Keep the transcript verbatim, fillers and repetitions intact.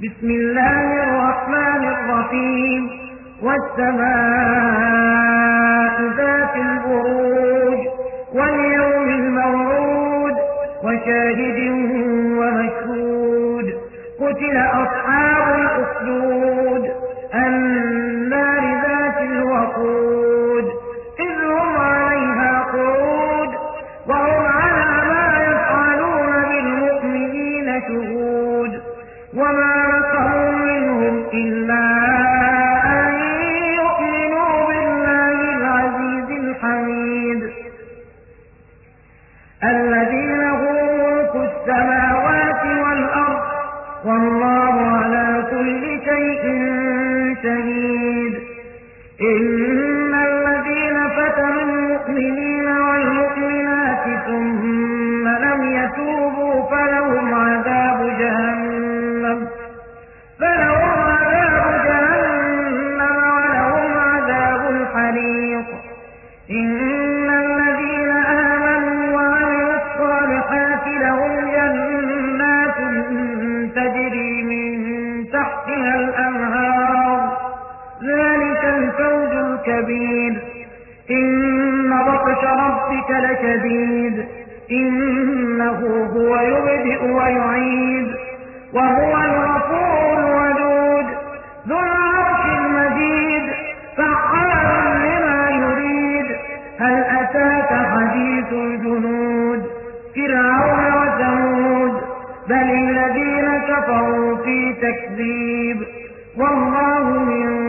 بسم الله الرحمن الرحيم والسماء ذات البروج واليوم الموعود وشاهد ومشهود قتل أصحاب الأخدود النار ذات الوقود إذ هم عليها قعود وهم على ما يفعلون بالمؤمنين شهود وما نقموا منهم إلا أن يؤمنوا بالله العزيز الحميد الذي له ملك السماوات والأرض والله على كل شيء شهيد إن الذين فتنوا المؤمنين والمؤمنات ثم لم يتوبوا فلهم عذاب جهنم فلهم عذاب جهنم ولهم عذاب الحريق إن الذين آمنوا وعملوا الصالحات لهم جنات تجري من تحتها الأنهار ذلك الفوز الكبير إن بطش ربك لشديد إنه هو يبدئ ويعيد وهو الغفور الودود ذو العرش المجيد فعال لما يريد هل أتاك حديث الجنود فرعون وثمود بل الذين كفروا في تكذيب والله من